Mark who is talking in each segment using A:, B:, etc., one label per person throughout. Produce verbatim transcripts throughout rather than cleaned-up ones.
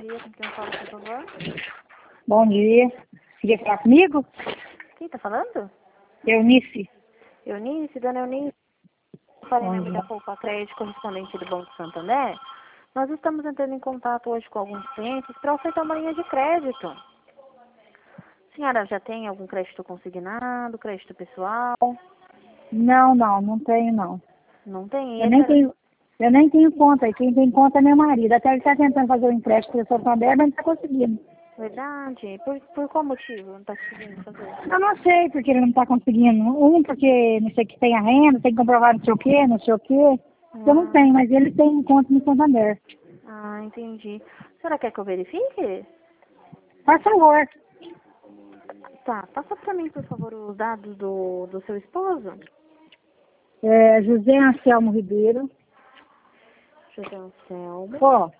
A: dia, com quem fala, por favor?
B: Bom dia. Queria falar comigo?
A: Quem tá falando?
B: Eunice.
A: Eunice, dona Eunice. Falei em
B: Bom
A: nome
B: dia.
A: da Poupa Crédito, correspondente do Banco Santander. Nós estamos entrando em contato hoje com alguns clientes para ofertar uma linha de crédito. A senhora já tem algum crédito consignado, crédito pessoal?
B: Não, não, não tenho não.
A: Não tem?
B: Eu nem
A: Esse-
B: tenho, eu nem tenho conta. E quem tem conta é meu marido. Até ele está tentando fazer o empréstimo para o Santander, mas não está conseguindo.
A: Verdade? Por, por qual motivo não está conseguindo fazer?
B: Eu não sei porque ele não está conseguindo. Um, porque não sei que tem a renda, tem que comprovar não sei o quê, não sei o quê. Eu não
A: Ah,
B: tenho, mas ele tem conta no Santander.
A: ah, entendi. A senhora quer que eu verifique?
B: Faz favor.
A: Tá, passa para mim, por favor, os dados do, do seu esposo.
B: É, José Anselmo Ribeiro.
A: José Anselmo.
B: Ó,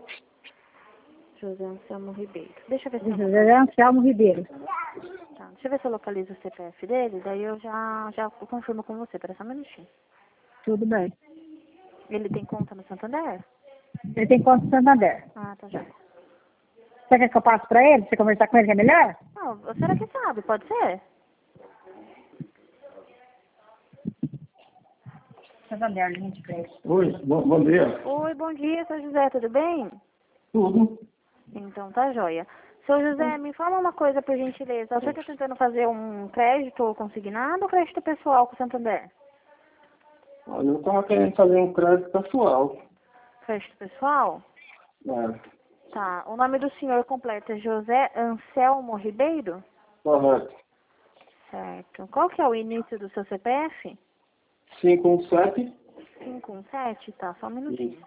A: José Anselmo Ribeiro. Deixa eu ver se eu
B: José
A: localizo.
B: Anselmo Ribeiro.
A: Tá, deixa eu ver se eu localizo o C P F dele, daí eu já, já confirmo com você. Pera só um minutinho.
B: Tudo bem.
A: Ele tem conta no Santander?
B: Ele tem conta no Santander.
A: Ah, tá já.
B: Você quer que eu passe para ele? Você conversar com ele que é melhor?
A: Não, será que sabe? Pode ser?
B: Santander, linha de crédito.
C: Oi, bom, bom dia.
A: Oi, bom dia, seu José, tudo bem?
C: Tudo?
A: Então tá joia. Seu José, me fala uma coisa, por gentileza. Você está tentando fazer um crédito consignado ou crédito pessoal com o Santander?
C: Olha, eu estava querendo fazer um crédito pessoal.
A: Crédito pessoal?
C: É,
A: Tá. O nome do senhor completo é José Anselmo Ribeiro?
C: correto.
A: Certo. Qual que é o início do seu C P F?
C: cinco um sete.
A: cinco um sete? Tá, só um minutinho.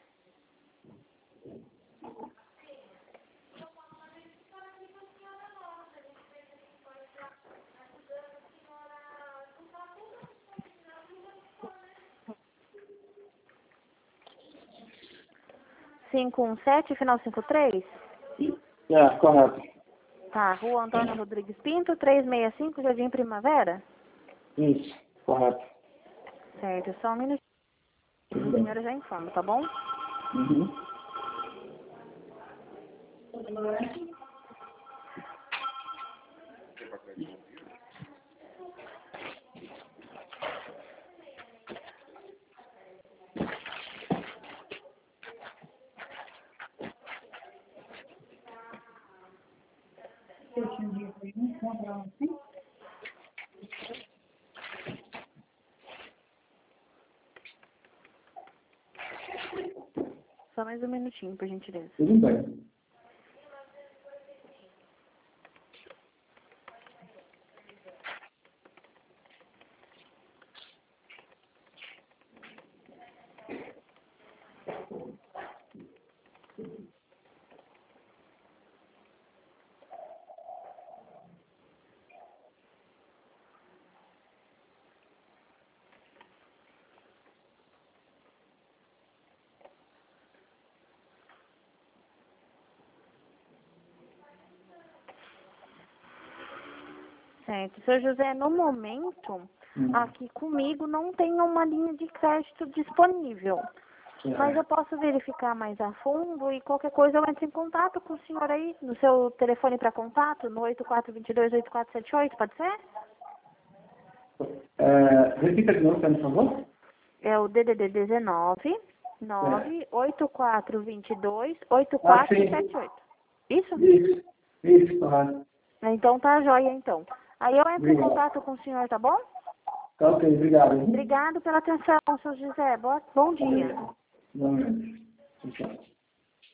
A: cinco um sete, final cinco três?
C: É, correto.
A: Tá, Rua Antônio Rodrigues Pinto, trezentos e sessenta e cinco, Jardim Primavera?
C: Isso, correto.
A: Certo, só um minutinho.
C: Tudo
A: A
C: bem.
A: senhora já informa, tá bom?
C: Uhum.
A: Só mais um minutinho, por gentileza.
C: Tudo bem.
A: Certo. Seu José, no momento,
C: Hum.
A: aqui comigo não tem uma linha de crédito disponível. Mas eu posso verificar mais a fundo e qualquer coisa eu entro em contato com o senhor aí, no seu telefone para contato, no oito quatro dois dois, oito quatro sete oito, pode ser?
C: É, repita de novo, por favor.
A: É o D D D dezenove, nove oito quatro dois dois, oito
C: Ah,
A: quatro
C: sim.
A: sete oito. Isso?
C: Isso, isso, correto.
A: Então tá joia, então. Aí eu entro em
C: Obrigado.
A: contato com o senhor, tá bom?
C: Tá ok, obrigado. hein?
A: Obrigado pela atenção, seu José. Boa, bom dia.
C: Igualmente. Tchau.